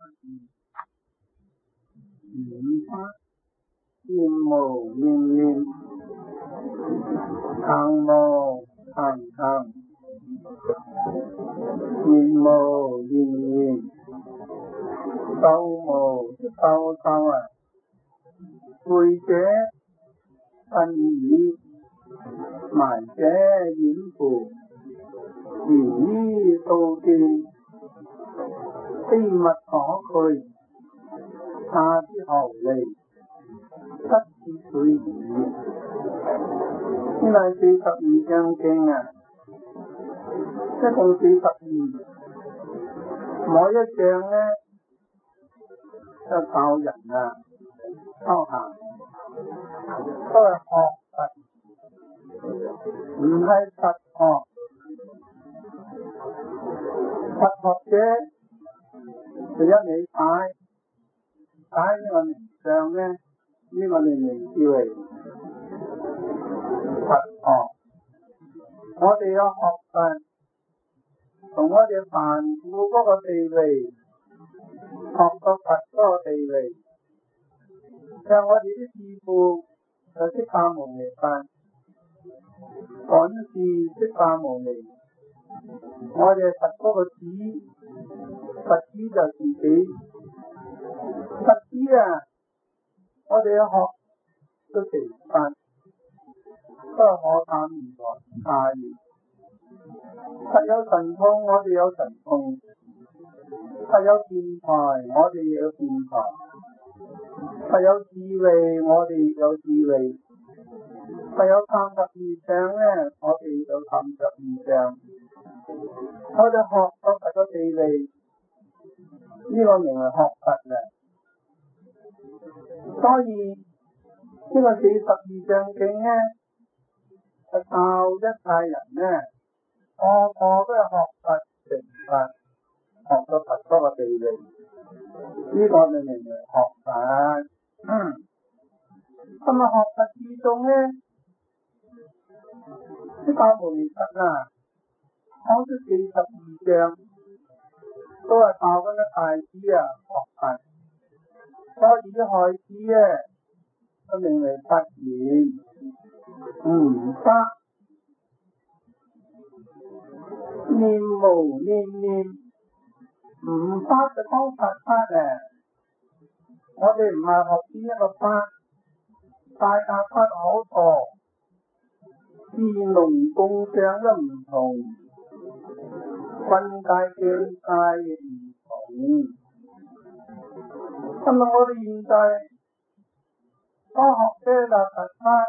五法念無念念，行無行行，言無言言，修無修修啊！會者糞耳，埋者掩覆，如衣掃斷，非物可去，他之後離，失之水矣。呢係42章經啊，一共42，每一章咧就教人啊修行，都係學佛，唔係實學。佛學者就一味解呢個名相咧，呢個名叫為佛學。我哋有學佛，同我哋凡夫嗰個地位，學個佛嗰個地位，像我哋啲師父就釋迦牟尼佛，本是釋迦牟尼，我哋佛嗰個子，佛子就自己，佛子啊，我哋學都成佛，都係可探而來大業。佛有神通，我哋有神通；佛有辯才，我哋亦有辯才；佛有智慧，我哋亦有智慧；佛有探十二相咧，我哋亦有探十二相。我哋學到佛個地位，呢個名係學佛嘅。所以呢個42章經咧，係教一切人咧，個個都係學佛成佛，學到佛嗰個地位，呢個就名為學佛。咁啊，學佛之中咧，釋迦牟尼佛啊，講咗42章，都係教緊啲大師啊學佛。所以啲孩子咧，都名為佛言，五法念無念念，五法就講佛法咧。我哋唔係學邊一個法，大家法好多，智龍共相都唔同，分界境界亦唔同。咁啊，我哋現在所學嘅就佛法，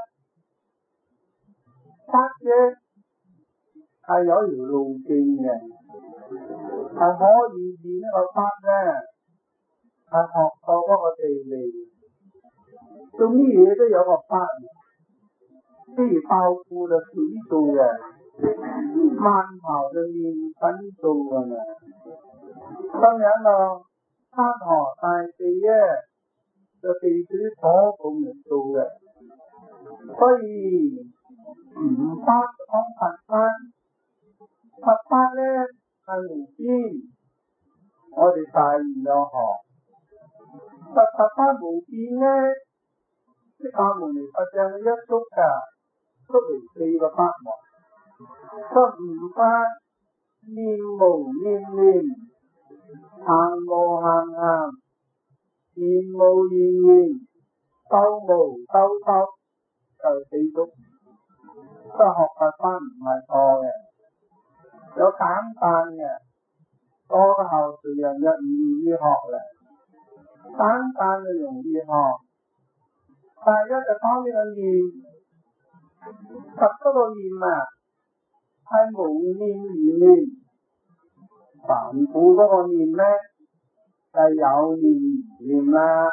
法嘅係有條路徑嘅，係可以以呢個法咧係學到嗰個地位，做咩嘢都有個法，譬如泡芙就水做嘅，饅頭就麵粉做嘅嘛。當然咯，山河大地咧就地水火咁嚟做嘅，所以五法講佛法，佛法咧係無邊，我哋大然有學。佛法無邊咧，釋迦牟尼佛像一捉㗎，捉嚟4個法門，說五法念無念念，行無行行，言無言言，修無修修，就4種。所以學佛法唔係錯嘅，有簡單嘅，多嘅後世人就唔願意學啦。簡單就容易學，第一就講呢個念，佛嗰個念啊，係無念而念，凡夫嗰個念咧係有念而念啦，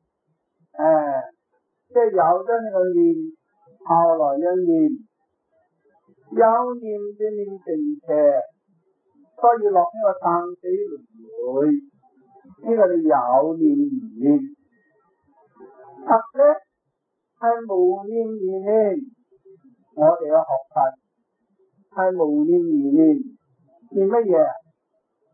即係有咗呢個念，後來一念，有念就念成邪，所以落呢個生死輪迴。呢個你有念而念，佛咧係無念而念，我哋嘅學佛係無念而念，念乜嘢？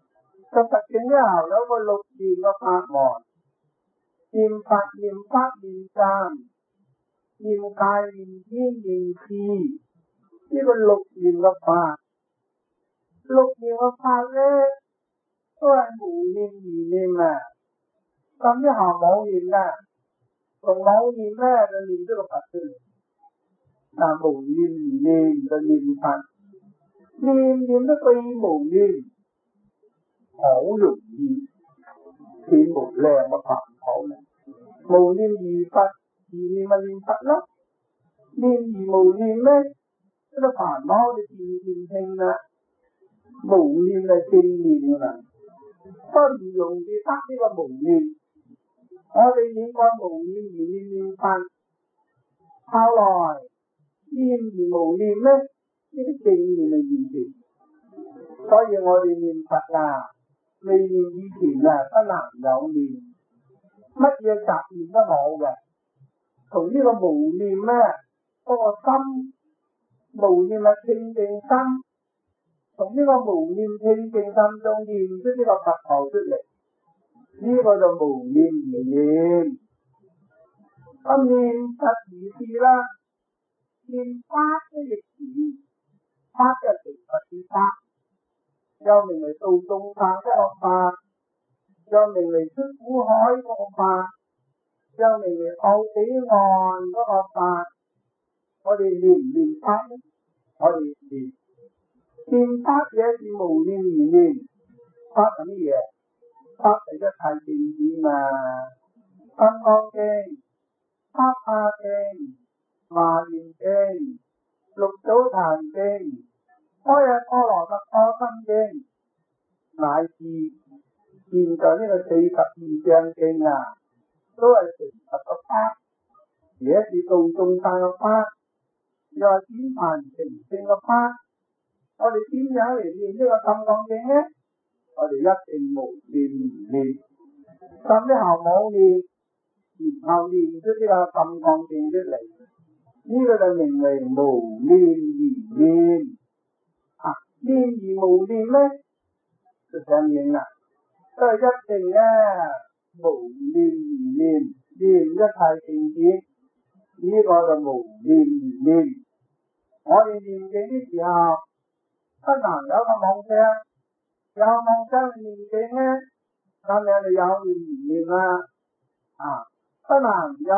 個特性之後有個六念嘅法門，念佛、念法、念讚、念戒、念天、念智，呢個六念嘅法。六念嘅法咧都係無念而念啊，甚至乎冇念㗎，同冇念咧就念咗個佛出嚟，但無念而念就念佛，念得對無念好容易變無量嘅法好咧，無念而佛，而念咪念佛咯，念而無念咧，呢個煩惱就漸漸輕啦。無念係正念㗎啦，都唔容易得呢個無念。我哋念過無念而念佛，後來念而無念咧，呢啲正念係現前。所以我哋念佛啊，未念以前啊，不能有念，乜嘢雜念都冇嘅。同呢個無念咧，嗰個心無念係清淨心。從呢個無念清淨心中念出呢個佛號出嚟，呢個就無念而念。咁念佛而是啦，念法都亦是，法就成佛之法，又名為度眾生一個法，又名為出苦海嗰個法，又名為渡彼岸嗰個法。我哋念唔念法咧？我哋念。念法也是無念而念，法係乜嘢？法係一切正典嘛，金剛經、法華經、華嚴經、六祖壇經、般若波羅蜜多心經，乃至現在呢個42章經啊，都係成佛嘅法，也是度眾生嘅法，又係顯凡成聖嘅法。我哋點樣嚟念呢個金剛經呢？我哋一定無念而念，甚至乎冇念，然後念出呢個金剛經出嚟，呢個就名為無念而念。念而無念咧，就上應啦，都係一定咧無念而念，念一切正典，呢個就無念而念。我哋念經嘅時候，不能有個妄想，有妄想念經咧，咁樣就有念而念啦。不能有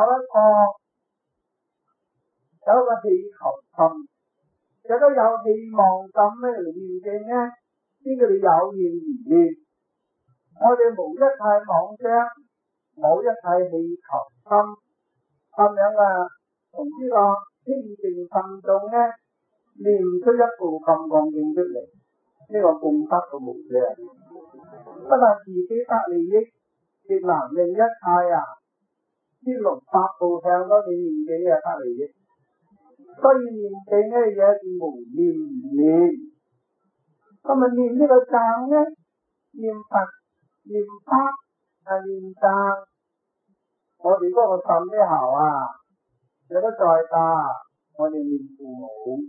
一個氣求心，有個有希望心咧嚟念經咧，呢個你有念而念。我哋無一切妄想，冇一切氣求心，咁樣啊，從呢個清淨心中咧，念出一部金剛經出嚟，呢個功德嘅無量，不但自己得利益，亦能令一切天龍八部向嗰邊念經嘅得利益。所以念經咧也是無念而念。咁啊念呢個讚咧，念佛、念法念讚，我哋嗰個心咧後有得再大，我哋念父母。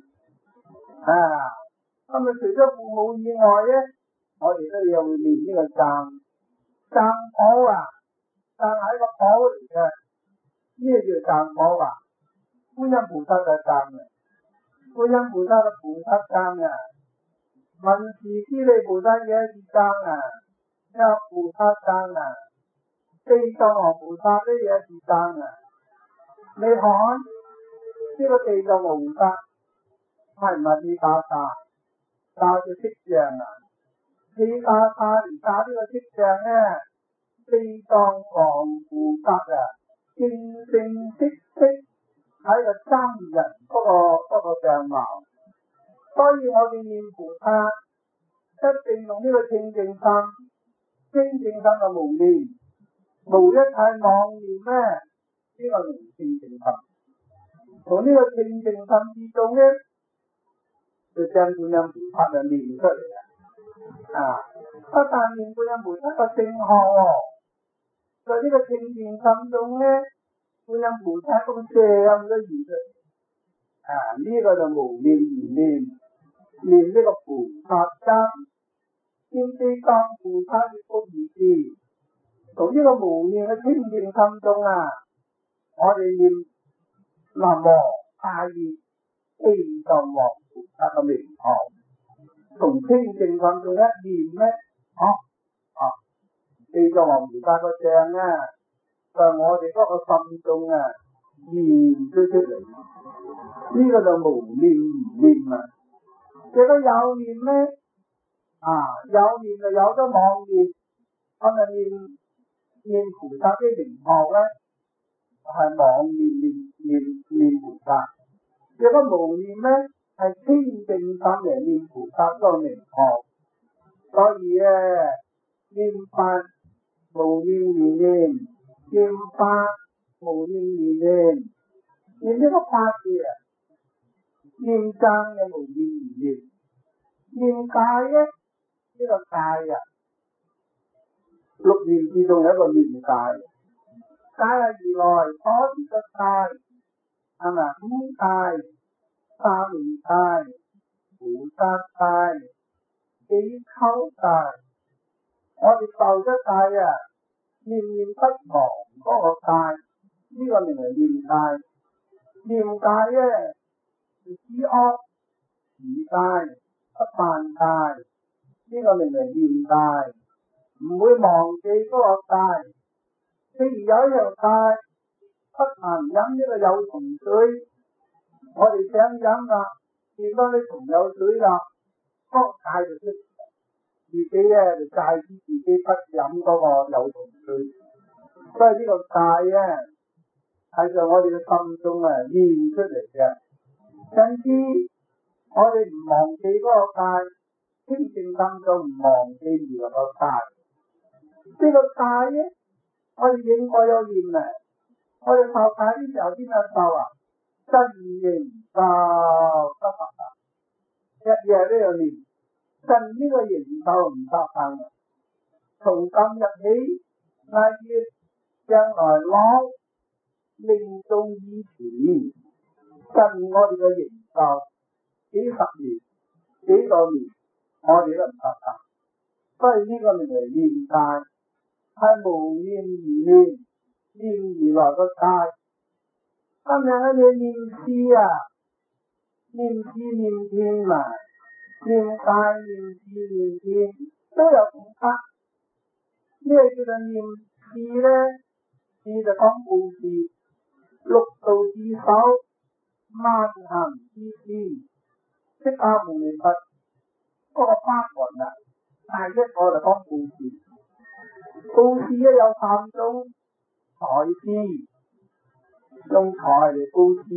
咁除咗父母以外咧，我哋都要念呢個讚寶讚係一個寶嚟嘅，咩叫讚寶觀音菩薩就讚嘅，觀音菩薩嘅菩薩讚文殊師利菩薩也是讚有菩薩讚地藏王菩薩呢也是讚你看呢個地藏王菩薩係唔係地打打嘅色相地打嚟打呢個色相咧，地藏王菩薩正正式式喺個真人嗰個相貌。所以我哋念菩薩一定用呢個清淨心，清淨心嘅無念，無一切妄念咧，呢個係清淨心。從呢個清淨心之中咧，就將觀音菩薩就念出嚟不但念觀音菩薩個聖號在呢個清淨心中咧，觀音菩薩嗰個像都現出嚟呢個就無念而念。念呢個菩薩真， 念地藏菩薩嘅福義智，從呢個無念嘅清淨心中啊，我哋念南無大願地藏王菩薩嘅名號，從清淨心中一念咧，地藏王菩薩個像啊，就我哋嗰個心中啊現咗出嚟，呢個就無念而念啊。如果有念咧，有念就有得妄念，我哋念菩薩嘅名號咧，係妄念菩薩。如果無念咧，係清淨心嚟念菩薩個名號。所以念法無念而念，念法無念而念，念呢個法字啊，念僧嘅無念而念，念戒嘅呢個戒啊，六念之中有一個念戒，戒係如來所說嘅戒，係咪？五戒、三昧戒、菩薩戒、比丘戒。我哋受咗戒啊，念念不忘嗰個戒，呢個名為念戒。念戒咧，止惡持戒不犯戒，呢個名為念戒，唔會忘記嗰個戒。譬如有一樣戒，不能飲呢個有蟲水，我哋想飲啦，見到啲蟲有水啦，嗰個戒就出。自己就戒止自己不飲嗰個有蟲水，所以呢個戒係在我哋嘅心中現出嚟嘅。因此我哋唔忘記嗰個戒，清淨心中唔忘記而個戒。呢個戒咧，我哋應該有念啊！我哋受戒嘅時候邊個受啊？真應受得法啊！日日都有念。趁呢個營救唔得閒，從今日起，乃至將來攞命中以前，趁我哋嘅營救幾十年、幾個年，我哋都唔得閒。所以呢個名為念戒，係無念而念，念而來個戒。今日你念詩啊，念詩念天嘛。念戒、念智、念天都有功德。咩叫做念智咧？智就講布施，六道智首，萬行之師。釋迦牟尼佛嗰個法門啊，第一個就講布施。布施咧有三種，財施，用財嚟布施，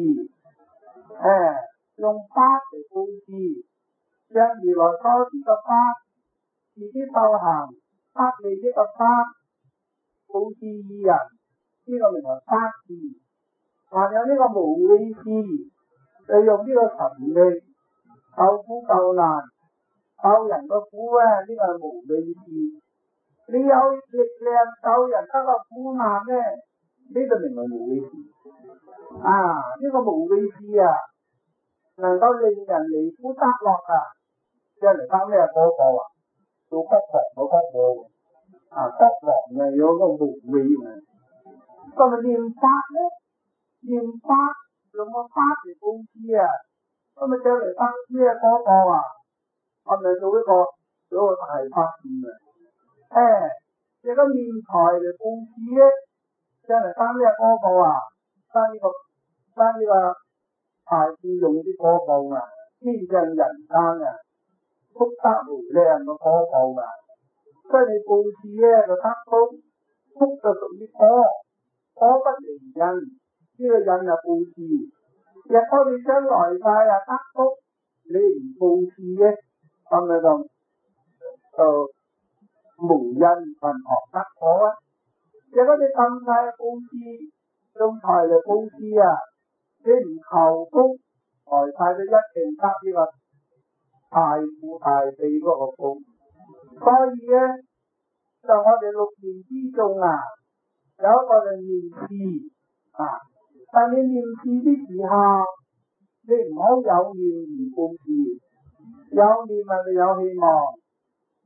用法嚟布施。將如來所說嘅法，自己修行，得利益嘅法，布施於人，呢個名為法施。還有呢個無畏施，就用呢個神力救苦救難，救人嘅苦呢個係無畏施。你有力量救人得個苦難呢，呢個名為無畏施。呢個無畏施能夠令人離苦得樂啊！即係嚟翻咩嗰個做國王嗰個國王有個無畏啊。咁咪念法咧？念法用個法嚟布施啊！咁咪就嚟翻咩嗰個我咪做一個大法事啊！這個念財嚟布施咧，就嚟翻咩嗰個翻呢個大智用啲嗰個天上人間福德無量嘅果報所以你布施咧就得福，福就屬於果不離因，呢個因就布施。若果你將來世得福，你唔布施咧，咁咪就無因問何得果啊！若果你咁大布施，用財嚟布施你唔求福，來世都一定得呢個大富大地嗰個福。所以咧，就我哋六念之中有一個就念智但你念智的時候，你唔好有念而布施，有念就有希望，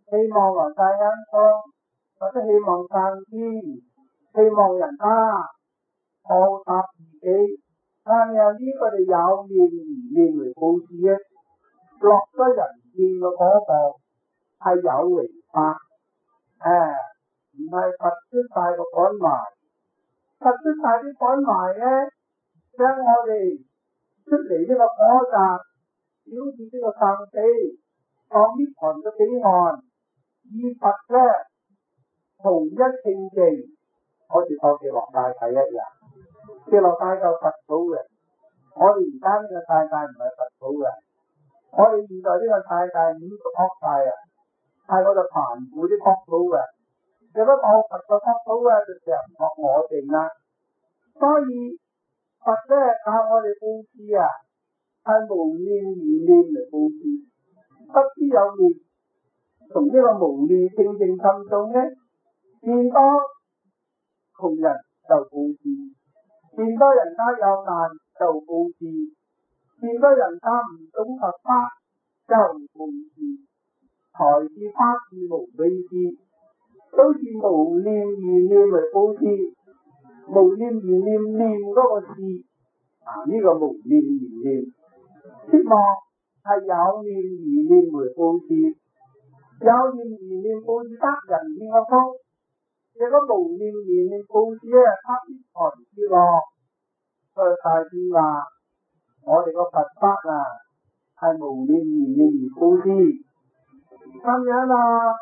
希望來世安康，或者希望上天，希望人家報答自己。但係呢個你有念而念嚟佈施嘅，落咗人念嘅嗰步係有違法，唔係佛出晒個本懷，佛出晒啲本懷咧，將我哋出嚟呢個火宅，表示呢個聖地，當涅槃嘅彼岸，以佛咧同一聖境，好似當極樂世界一樣。極樂世界佛祖嘅，我哋而家呢個世界唔係佛祖嘅，我哋現在呢個世界五個惡世啊，係我哋盤古啲惡祖嘅，如果冇佛個惡祖嘅，就成日唔學我哋啦。所以佛咧教我哋佈施啊，係無念而念嚟佈施，不知有念，從呢個無念正正心中咧，見多窮人就佈施。見到人家有難就佈施，見到人家唔懂佛法就佈施，財是法是無畏施，都是無念而念嚟佈施，無念而念念嗰個施，呢個無念而念，希望係有念而念嚟佈施，有念而念佈施得人天嘅福。如果無念而念佈施咧，得涅槃之樂。所以大師話：我哋個佛法啊，係無念而念而佈施。咁樣咯，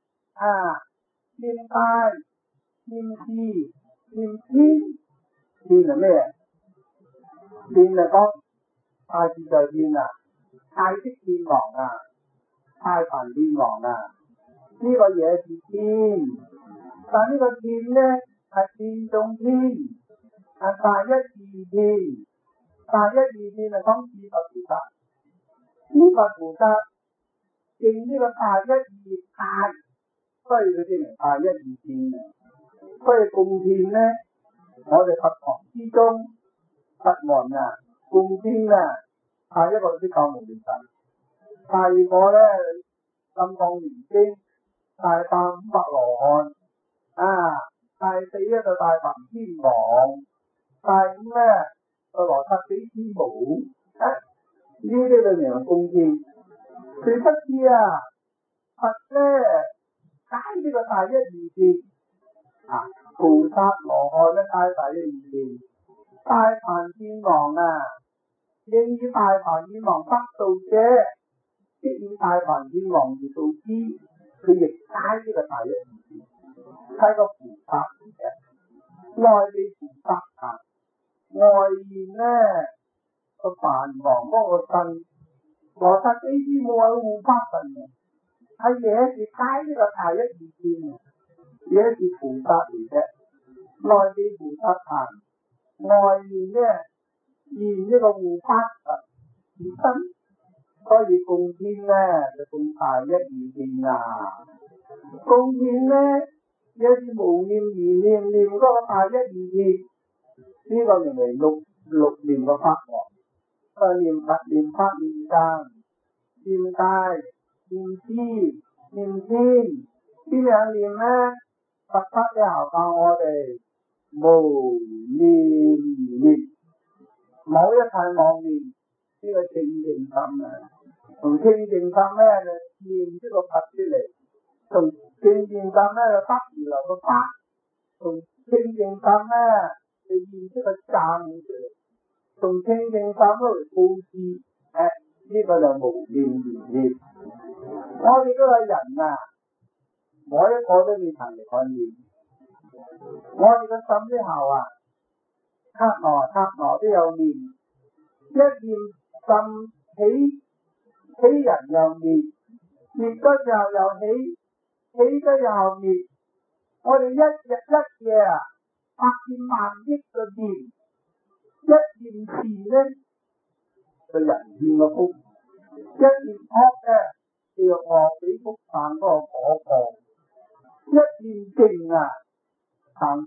念大、念智、念天，念係咩？念係講大智就念啊，太極天王啊，太凡天王啊，呢個嘢是天。但呢個天咧係天中天，係大一二天，大一二天係講諸佛菩薩，諸佛菩薩認呢個大一二大，所以佢哋係大一二天。所以供天咧，我哋佛堂之中，佛門啊，供天啊，係一個釋迦牟尼佛，第二個咧金剛念經，大梵五百羅漢。第四咧就大梵天王，第五咧就羅剎比之母，呢啲裏面係供天。誰不知啊？佛咧解呢個大一二天，菩薩羅漢咧解大一二天，大梵天王啊，應以大梵天王得道者，即以大梵天王而道之，佢亦解呢個大一二天。係個菩薩嚟嘅，內地菩薩外面咧個梵王嗰個身，羅剎比之母係護法神嘅，係也是解呢個大一二天，也是菩薩嚟嘅。內地菩薩外面咧現呢個護法神而身，所以供天咧就供大一二天啊，供天咧。一啲無念而念念嗰個大一二天，呢個名為六念嘅法王。念佛、念法、念僧、念大、念智、念天，邊兩念咧？佛法嘅教教我哋無念而念，冇一切妄念，呢個清淨心啊！從清淨心咧就念呢個佛出嚟。從清淨心咧就得而來個法，從清淨心咧就現出個讚出嚟，從清淨心嗰嚟佈施，呢個就無念而念。我哋嗰個人啊，每一個都未曾嚟看念，我哋個心之後啊，剎那都有念，一念心起人又念，滅咗之後又起。起咗又滅，我哋一日一夜啊，百千萬億個念，一念善咧就人天嘅福，一念惡嘅就惡比福散嗰個果報，一念淨啊散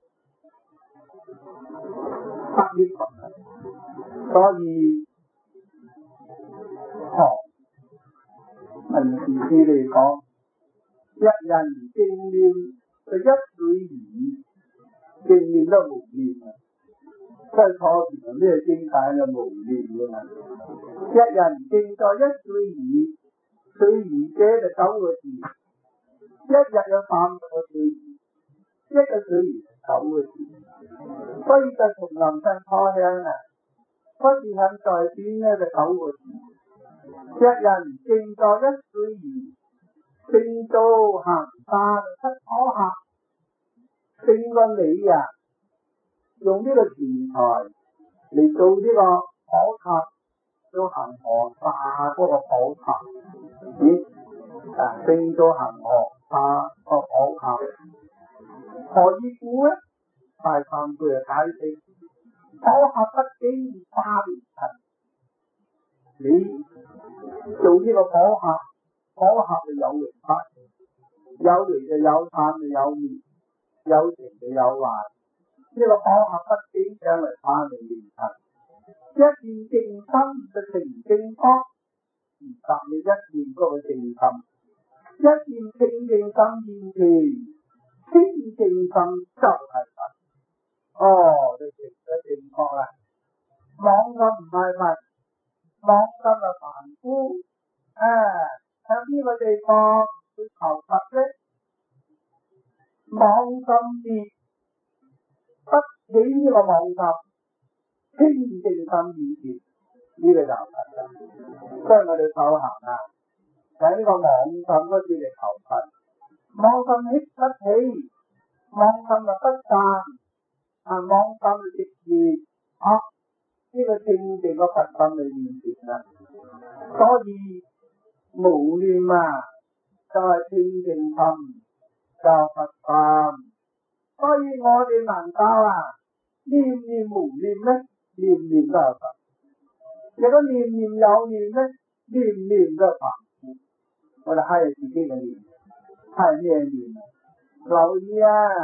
得涅槃。所以文殊師嚟講。 一人正念就一對二，正念都無念啊！即係初時咩經解就無念㗎嘛。一人正在一對二，對二者就9個字，一日有30個對二，一個對二9個字，所以就叢林上初香啊！不是很在邊呢就9個字，一人正在一對二，正做行化七可行，正個你啊！用呢個錢財嚟做呢個可行，做恒河化嗰個可行，正做恒河化個可行，何以故呢？大懺悔解釋，可合不經化為塵。你做呢個可合，可合就有為法，有為就有散就有滅，有成就有壞。呢個可合不經將來化為連塵，一念正心就成正方，而達你一念嗰個正心，一念清淨心現前，清淨心就係佛。哦，你成咗正確啦！妄心唔係佛，妄心係凡夫喺呢個地方去求佛咧，妄心滅不起呢個妄心，清淨心現前，呢個就係佛啦。所以我哋修行啊，喺呢個妄心嗰處嚟求佛，妄心起不起，妄心就不散。妄心直視呢個清淨個佛心裏面前啦，所以無念啊就係清淨心，就佛心。所以我哋能夠念念無念咧，念念都係佛；如果念念有念咧，念念都係凡夫。我哋係自己嘅念，係咩念？留意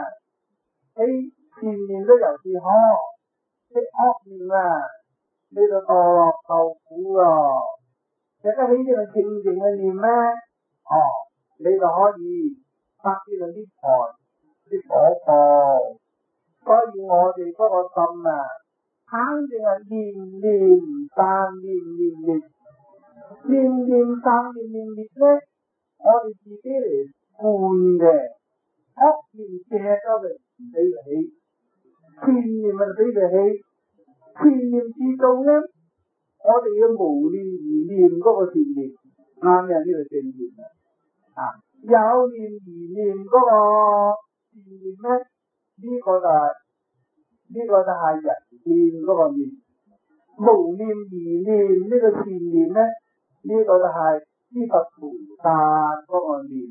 前面都有時可，啲惡念你就墮落受苦咯。而家起呢個清淨嘅念咧，你就可以發呢個啲財啲果報。所以我哋嗰個心肯定係念念散念念滅，念念散念念滅咧，我哋自己嚟換嘅，惡念借咗嚟唔俾佢起。善念咪俾佢起，善念自動咧，我哋要無念而念嗰個善念，啱嘅呢個正念有念而念嗰個善念咧，呢個就係人念嗰個念，無念而念呢個善念咧，呢個就係諸佛菩薩嗰個念，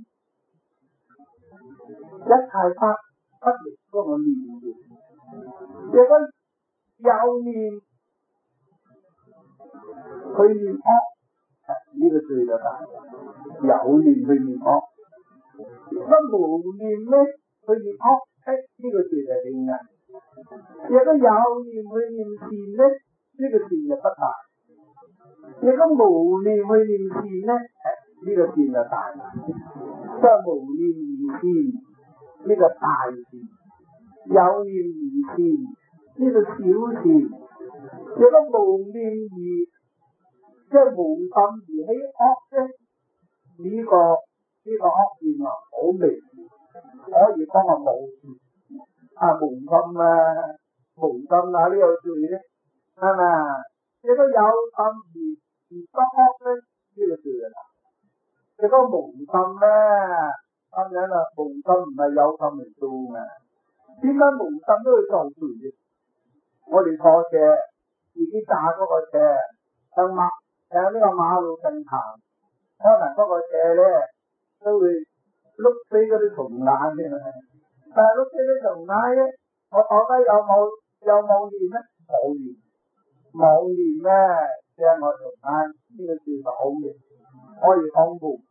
一切法不離嗰個念。如果有念去念惡，呢個罪就大。有念去念惡，如果無念咧去念惡，呢個罪就輕啊。如果有念去念善咧，呢個善就不大。如果無念去念善咧，呢個善就大。即係無念而善，呢個大善。有念而善，呢個小善。如果無念而即係無心而起惡啫，呢個惡念好微，可以講係無心無心呢個罪咧，係咪？如果有心而不惡咧，呢個罪啊！如果無心咧，咁樣無心唔係有心嚟做嘅。點解無心都會受罪嘅？我哋坐車，自己揸嗰個車向呢個馬路正行，可能嗰個車咧都會碌飛嗰啲蟲眼嘅。但係碌飛啲蟲眼咧，我坐低有冇念咧？冇念咧，即係我蟲眼呢個字就好嘅，可以講無。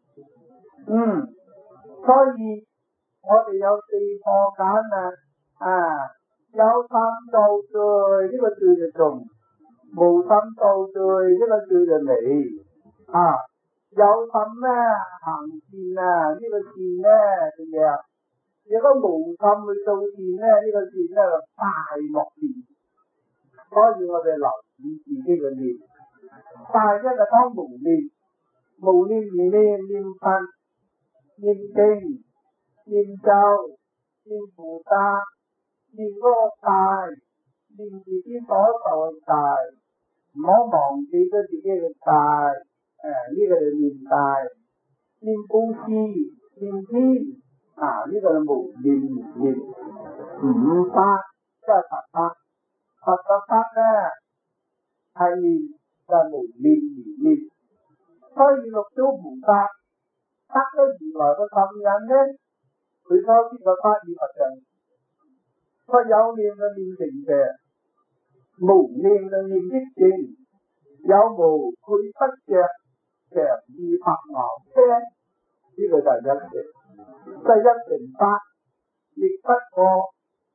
所以我哋有4個揀有心造罪呢個罪就重，無心造罪呢個罪就微有心咧行善啊，呢個善咧嘅嘢，如果無心去做善咧，呢個善咧就大惡善。所以我哋留意自己嘅念，大一就當無念，無念而念，念佛、念經、念咒、念菩薩、念嗰個戒，念自己所受嘅戒，唔好忘記咗自己嘅戒。呢個就念戒，念布施，念天，呢個就無念而念。五法即係佛法，佛嘅法咧係念就係無念而念。所以六祖菩薩得咗如來嘅心印咧，佢所知嘅法與佛像，佛有念就念成嘅，無念就念益正，有無佢不着。常意白牛車，呢個就係一成，即係一成法，亦不過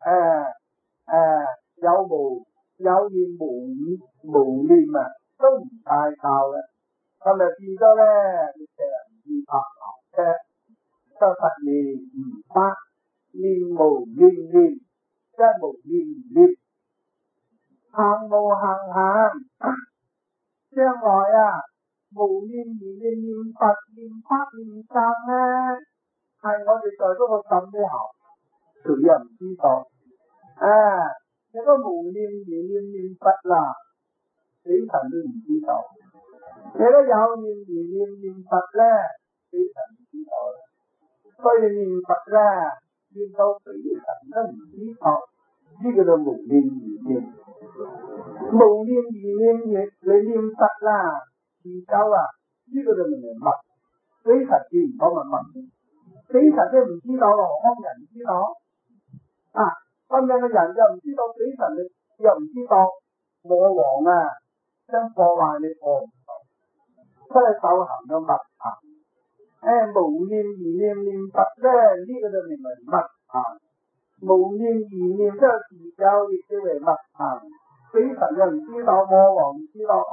有無有念無念啊，都唔帶教嘅，咁咪變咗咧常意白牛車，就實念唔發，念無念念，即係無念唔念，行無行，將來啊！無念而念，念佛、念法、念僧咧，係我哋在嗰個心裏頭，誰又唔知道？如果無念而念，念佛啦，死神都唔知道；如果有念而念，念佛咧，死神唔知道。所以念佛咧，念到死神都唔知道，呢個就無念而念。無念而念你念佛啦。自救呢個就明明物，死神見唔到咪物，死神都唔知道，何況人知道？咁樣嘅人又唔知道，死神又唔知道，魔王將破壞你破唔到，所以修行嘅物無念而念，念佛咧，呢個就明明物無念而念即係自救，亦即係物死神又唔知道，魔王唔知道，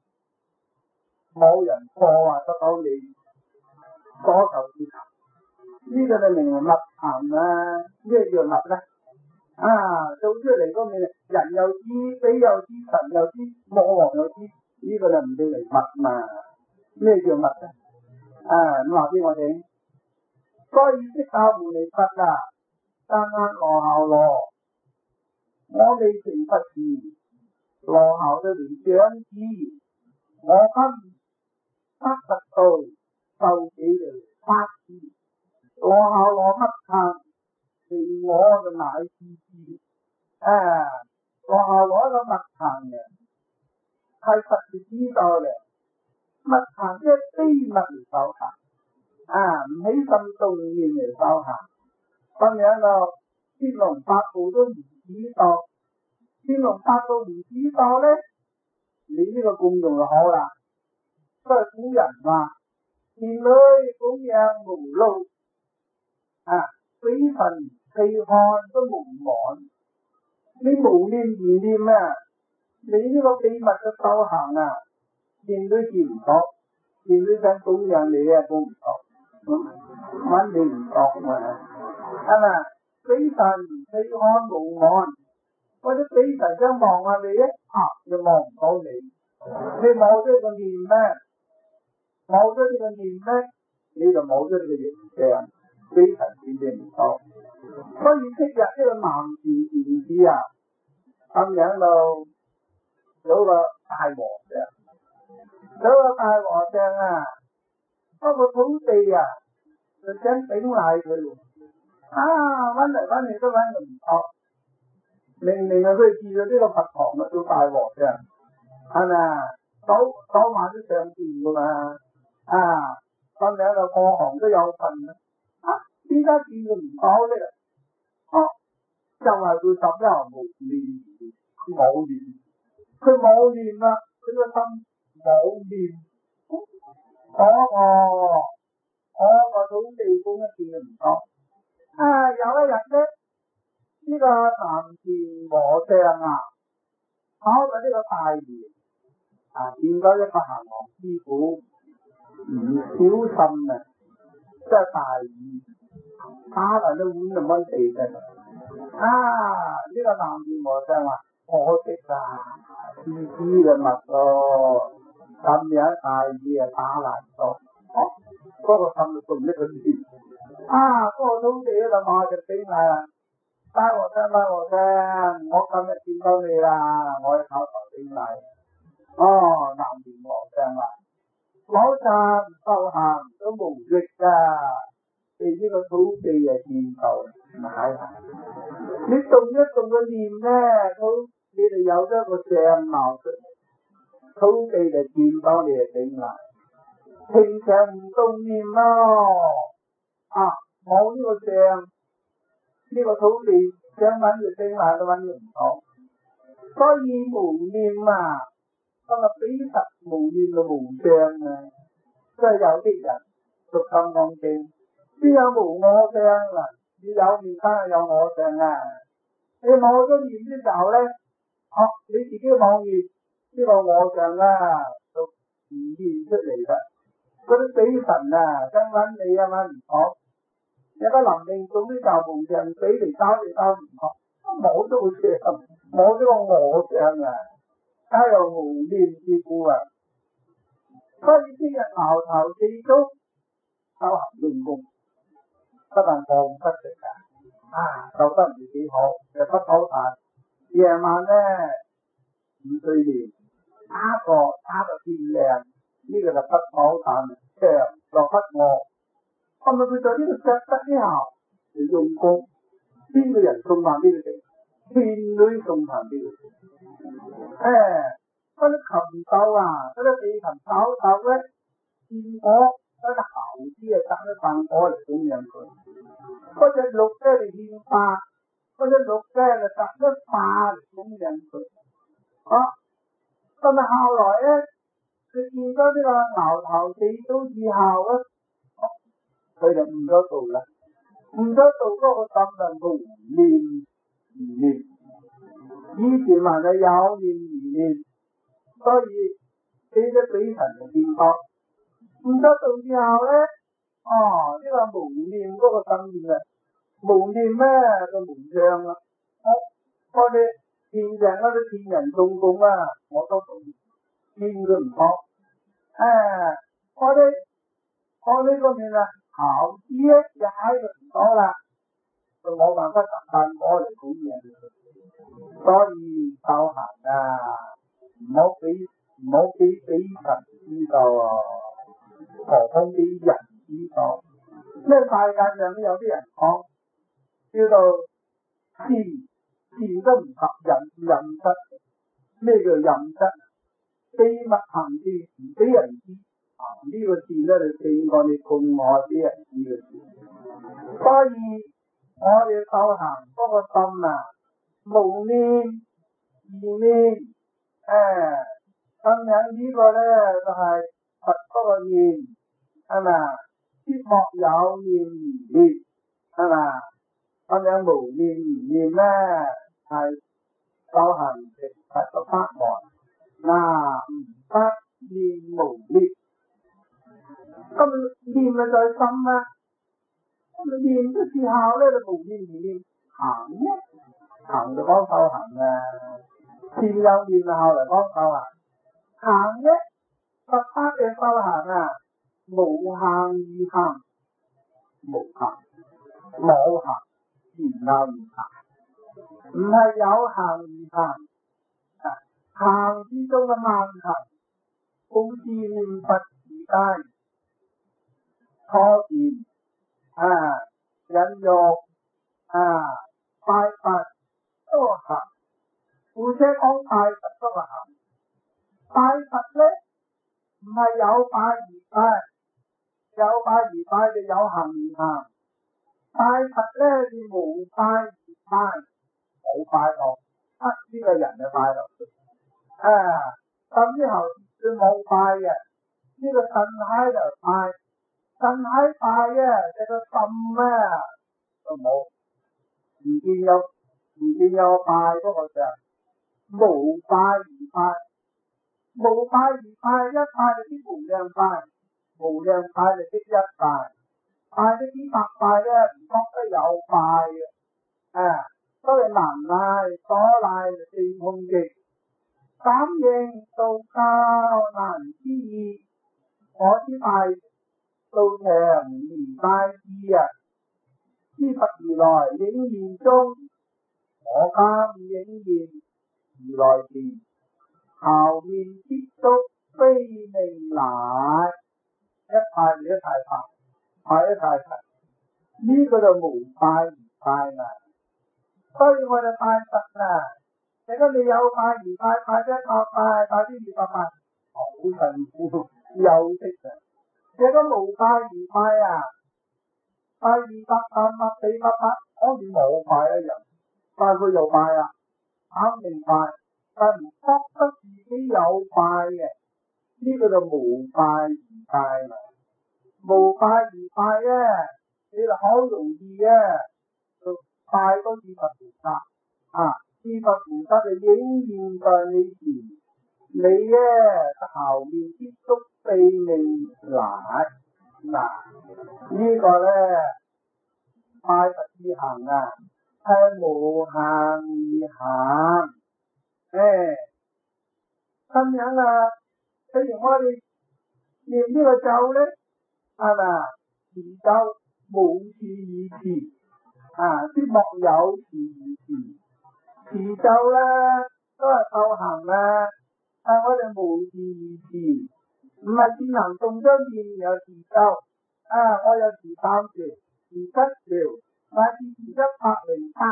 冇人破壞得到你所求之求，呢個就明明密行咩叫密咧？做出嚟嗰面人又知，鬼又知，神又知，魔王又知，呢個就唔叫嚟密嘛？咩叫密咧？咁話俾我聽，所以釋迦牟尼佛單單羅睺羅，我未成佛時，羅睺就連長子，我今得佛道，受幾條法事，羅睺羅乜行，連我就乃至知。羅睺羅一個乜行嘅，係佛是知道嘅，乜行即係秘密嚟修行，唔起心動念嚟修行。咁樣就天龍八部都唔知道，天龍八部唔知道咧，你呢個功用就好啦。所以古人話：田裏供養無路，鬼神四看都無望。你無念而念你呢個秘密嘅修行見都見唔到，見都想供養你供唔到，揾你唔到係咪？鬼神四看無望，或者鬼神想望下你又望唔到你，你冇咗個念咩？冇咗呢個念咧，你就冇咗呢個形象，非常之唔到。所以昔日呢個南禪禪師咁樣到有個大和尚，嗰個土地就想頂賴佢，揾嚟揾去都揾唔到。明明佢住咗呢個佛堂做大和尚，係咪早晚都上殿噶嘛？咁樣就過行都有份點解見佢唔到咧？就係佢十一行無念，佢冇念啦，佢個心冇念，我個土地公一見佢唔到。有一日咧，呢個南禪和尚跑到呢個大園，見到一個行行師傅。 唔小心啊，真係大意，打爛啲碗就掹地嘅。呢個南邊和尚話：可惜啦，自知嘅物咯，咁樣大意啊打爛咗。嗰個心就動一個念，嗰個土地喺度馬就頂嚟啦。大和尚，我今日見到你啦，我喺口頭頂嚟。南邊和尚話：老僧修行都無益噶，被呢個土地啊見到，你動一動個念咧，你哋有咗個相貌出嚟，土地就見到你就頂嚟。平常唔動念咯，冇呢個相，呢個土地想揾就頂嚟都揾唔到，所以無念啊。咁比實無念就無相啊！即係有啲人讀心講經，邊有無我相啊？你有念梗係有我相啊！你冇咗念之後咧，你自己冇念呢個我相啊，就唔現出嚟㗎。嗰啲比神啊，想揾你啊嘛唔好，有個臨命中啲就無相比嚟交你交唔好，冇咗個相，冇咗個我相啊！皆有無念之故啊！所以啲人熬頭四足修行用功，不但放不食做得唔幾好，又不口痰。夜晚咧唔睡眠，打到天亮，呢個就不口痰，長又不餓。係咪佢在呢度着得之後就用功？邊個人送飯俾佢食？天女送飯俾佢食。嗰啲禽獸啊，嗰啲地禽獸咧，見果嗰啲猴子啊，摘啲飯果嚟供養佢；嗰隻鹿咧嚟獻花，嗰隻鹿咧就摘啲花嚟供養佢。咁後來咧，佢見到呢個牛頭四足以後咧，佢就悟咗道啦。悟咗道嗰個心就無念而念，以前話佢有念而念。所以呢啲比神就見多，悟咗道之後咧，呢個無念嗰個心念啊，無念咩就無相啦。我哋現場嗰啲騙人送供啊，我都見佢唔多。我呢個面啊，好知咧就喺度唔多啦，就冇辦法習慣我嚟供養。所以修行啊！唔好俾神知道何況俾人知道。咩世界上都有啲人講叫做善都唔及人質。咩叫人質？秘密行事唔俾人知。呢個事咧就勝過你共我俾人知嘅事。所以我哋修行嗰個心啊，無念而念。咁樣呢個咧就係佛嗰個念，係咪？切莫有念而念，係咪？咁樣無念而念咧係修行成佛嘅法門。不念無念，咁念咪在心啦。咁念嘅時候咧就無念而念，行就講修行啊。前有念後嚟講修行。行咧，佛法嘅修行啊，無行而行，無行，冇行，然後而行，唔係有行而行。行之中嘅慢行，好似念佛時間，初禪忍辱拜佛都行，而且講拜佛都行。拜佛咧唔係有拜而拜，有拜而拜就有行而行。拜佛咧就無拜而拜，冇拜落，呢個人就拜落去。咁之後佢冇拜嘅，呢個神喺度拜，神喺拜嘅，這個心咧就冇，唔見有拜嗰個像，無拜而拜。無拜而拜，一拜就啲無量拜， 無量派就識一派，派咗幾百派咧，唔覺得有派嘅，都係能賴所賴四空極，感應道教難思議，我之派道場而拜之啊，知佛如來影現中，我今影現如來前，後面接觸非命來，一派就一派派一派派，呢個就無派而派啦。所以我哋拜佛啦，如果你有派而派，派啲200派，好辛苦休息啊。如果無派而派啊，派200、300、400派，好似冇派一樣，但佢又派啊，肯定派，但唔覺得自己有派嘅，呢個就無派而派啦。無派而派咧，你就好容易嘅，就拜多次佛菩薩啊，次佛菩薩就影現在你前，你咧後面接觸四命來嗱，呢個咧拜佛之行啊，係無限而行，咁樣啊，譬如我哋念呢個咒咧，係咪持咒無事而持必莫有事而持，持咒咧都係修行啦，我哋無事而持，唔係只能動咗念有持咒，我有持3條、持7條，乃至持108條，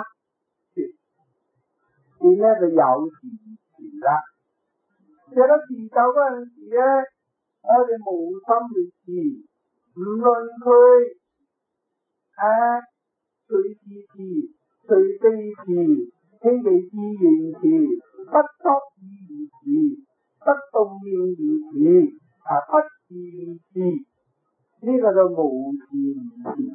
你咧就有事而持啦。有得持咒嗰陣時咧，我哋無心去持，唔論佢隨時持、隨地持、輕微自然持、不作意而持、不動念而持、不自而持，呢個就無事而持。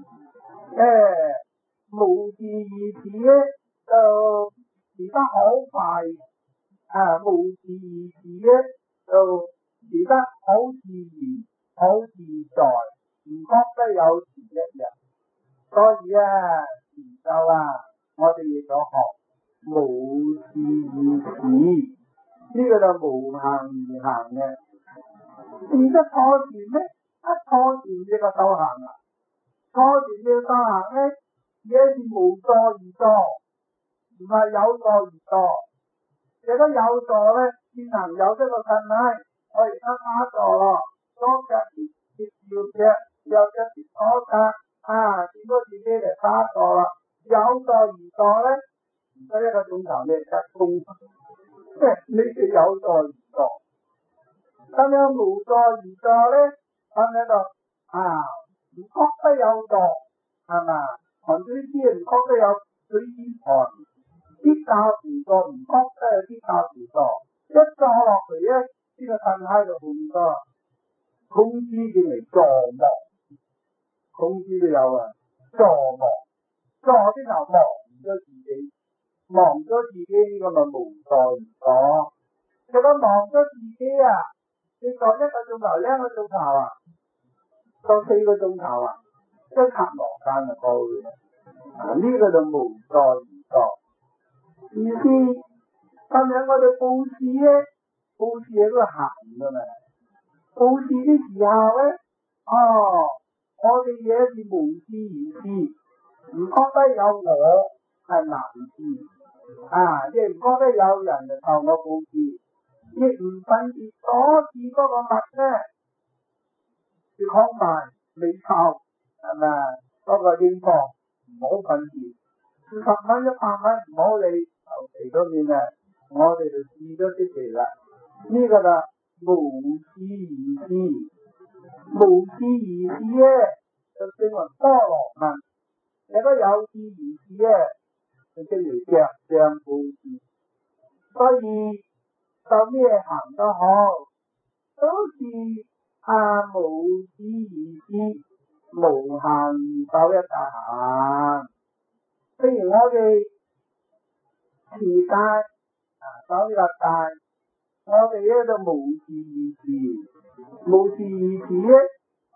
無事而持咧就持得好快，無事而持咧就持得好自然、好自在，唔覺得有時一日。所以持咒我哋亦都學無事而持，呢個就無限而行嘅。持得錯前咧，錯前呢個修行啦，錯前呢個修行咧，而係無助而助，唔係有助而助。如果有助咧，先能有呢個身體，我而家打坐咯，左腳接右腳，右腳接左腳。見到自己嚟打坐啦，有助而助咧，唔使1個鐘頭你就功，你哋有助而助。咁樣無助而助咧，咁樣就唔覺得有助，係嘛？寒水師唔覺得有水之寒，啲教輔助唔覺得有啲教輔助，一坐落嚟咧，呢個身體就好多空知叫嚟助忙。公司都有助忙，助啲頭忙咗自己，忙咗自己呢個咪無助而助。如果忙咗自己你坐1個鐘頭、2個鐘頭坐4個鐘頭一霎羅間就過去啦。呢個就無助而助。意思咁樣我哋布施咧，布施係都行噶嘛。布施啲時候咧，我哋嘢是無事而施，唔覺得有我係難事，亦唔覺得有人就受我布施，亦唔分別所示嗰個物咧，是空大未臭，係咪？嗰個應當唔好分別，10蚊100蚊唔好理，求其嗰邊我哋就試咗啲嚟啦。呢個就無事而施。無事而施咧，就稱為波羅蜜；如果有事而施咧，就稱為着相布施。所以就咩行都好，都是無事而施，無限而受一行。譬如我哋持戒，守呢個戒，我哋咧就無事而持。無事而持咧，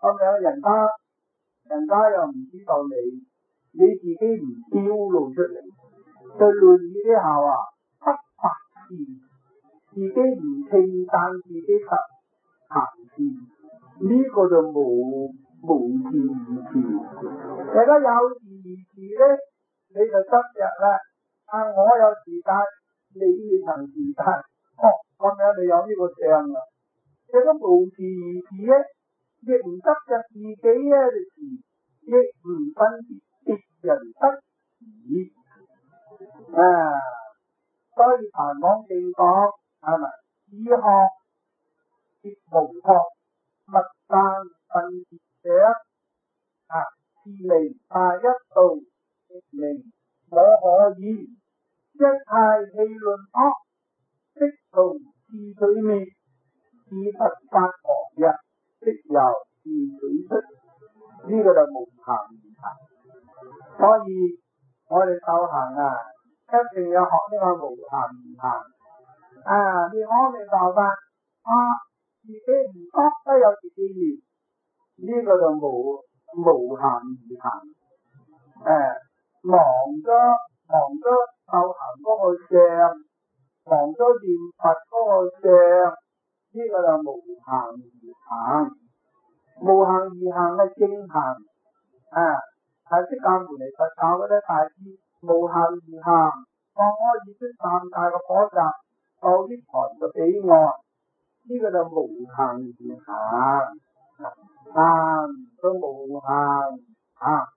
咁樣人家又唔知道你自己唔表露出嚟，對論語之後啊，不發事，自己唔稱讚自己實行事，呢、這個就無事而事。大家有事而事咧，你就執着啦。我有時間，你未曾時間，咁樣你有呢個相啊。如果無事而事咧，亦唔執着自己嘅事，亦唔分別人得意。所以談講正講係咪？只學亦無學，勿但分別者，是名大一道，亦名我可以。一切氣論惡，即從自取滅，自佛法旁日，即由自取出。呢個就無行而行。所以我哋修行啊，一定要學呢個無行而行。你我明白法，自己唔覺都有自己念，呢個就無行而行。忘咗修行嗰個相，忘咗念佛嗰個相，呢個就無行而行。無行而行係正行。係釋迦牟尼佛教嗰啲大師，無行而行，放開意識三大嘅火集，到涅槃嘅彼岸，呢個就無行而行。都無行啊！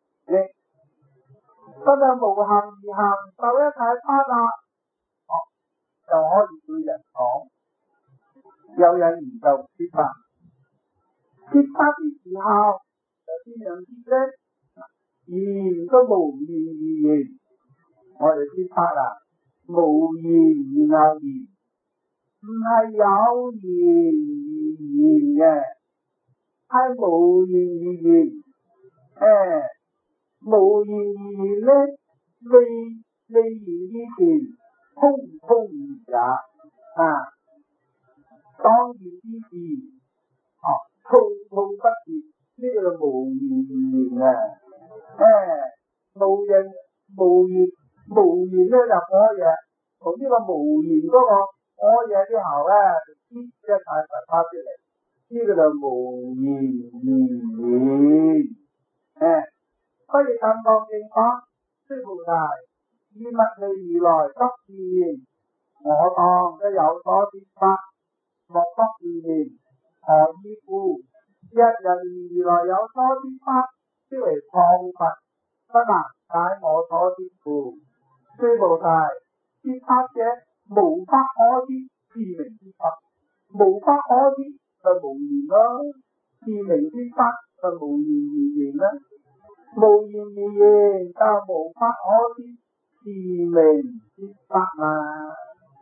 咁就無行而行，就一切法啦。就可以對人講，有人研究説法，説法嘅時候就點樣説咧？言都無言而言，我哋説法啦，無言而偶言，唔係有言而言嘅，係無言而言。無言而言咧，未言之前，空而也。當言之時，滔滔不絕，呢個就無言而言啊。無言咧就可以，從呢個無言嗰個可以之後咧，就一切佛法出嚟，呢個就無言而言。可以咁講正講，諸菩薩以密利如來得自然，我當都有所説法，莫得自然。何以故？一人如來有所説法，即為創佛，不能解我所説故。諸菩薩説法者，無法可知，是名説法。無法可知就無言咯，是名説法就無言而言啦。無言而言就無法可知，是名説法嘛。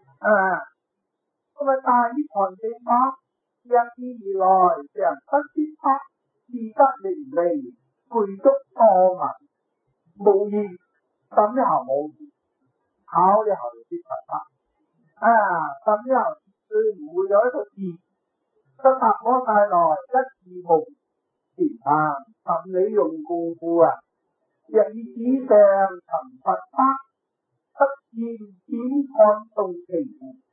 咁大涅槃正法，一意而來，常不説法，自得名利，具足多聞。無言，甚之後冇言，考之後就説佛法。甚之後佢唔會有一個字，得達摩帶來一字無前甚理用功夫啊！若以紙上尋佛法，得見點看動情。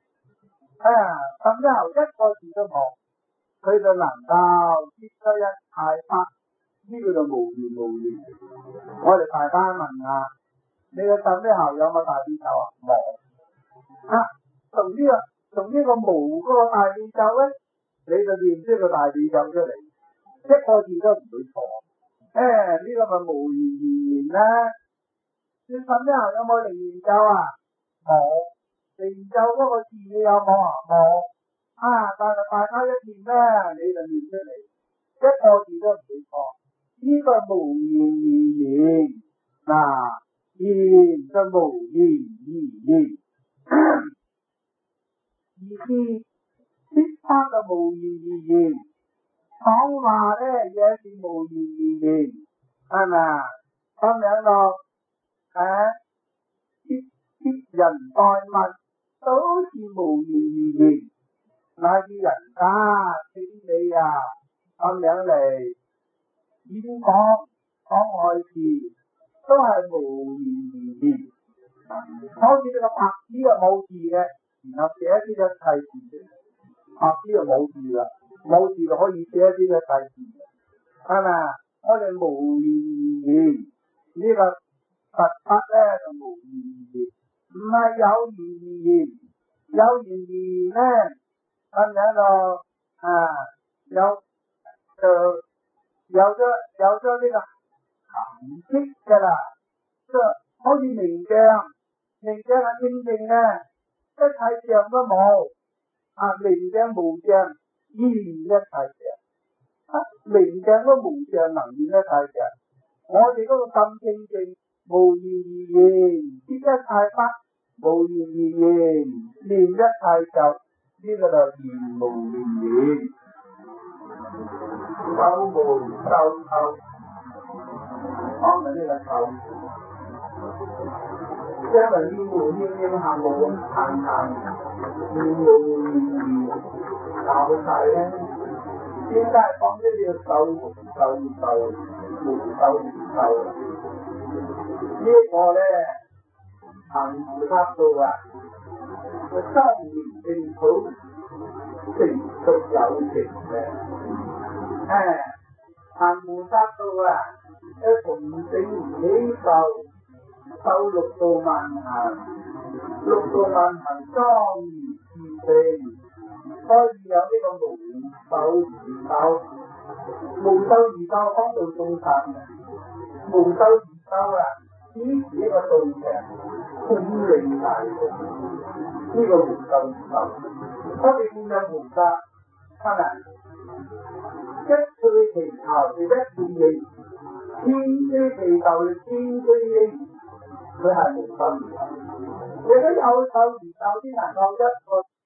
甚之後一個字都冇，佢就能夠接收一切法，呢個就無言無言。我哋大家問下，你嘅甚之後有冇大悲咒啊？冇。從呢個無嗰個大悲咒咧，你就念出個大悲咒出嚟，一個字都唔會錯。呢個咪無言而言啦。你甚之後有冇靈言咒啊？冇。靈咒嗰個字你有冇啊？冇。但係大家一念咧，你就念出嚟，一個字都唔會錯。呢個無言而言，言就無言而言。意思説法就無言而言，講話咧也是無言而言，係咪啊？咁樣咯，接人待物都是無言而言，乃至人家請你咁樣嚟演講愛字都係無言而言，好似呢個白紙就冇字嘅，然後寫一啲嘅細字，白紙就冇字啦，冇字就可以寫一啲嘅細字，係咪啊？我哋無言而言，呢個佛法咧就無言而言，唔係有言而言，有言而言咧咁樣就有咗呢個含識噶啦，即係好似明鏡係清淨嘅，一切相都冇，明鏡無相，現一切相，明鏡都無相能現一切相，我哋嗰個心清淨，無言而言，知一切不，無言而言，念一切就，呢個就言無言。修無修修，講緊呢個修，因為念無念行無行，念無念教晒咧。點解講呢啲修無修呢個咧？行菩薩道啊，個修練正土，成熟有情嘅。行菩薩道啊，一從正起受六道萬行，六道萬行莊嚴自性，所以有呢個無修而修，無修而修幫到眾生嘅，無修而修啊，支持呢個道場，統領大眾，呢個無修而修，我哋見有菩薩，係咪？一歲其頭就一歲應，千歲其頭就千歲應，佢係無修而修。如果有修而修先能夠一個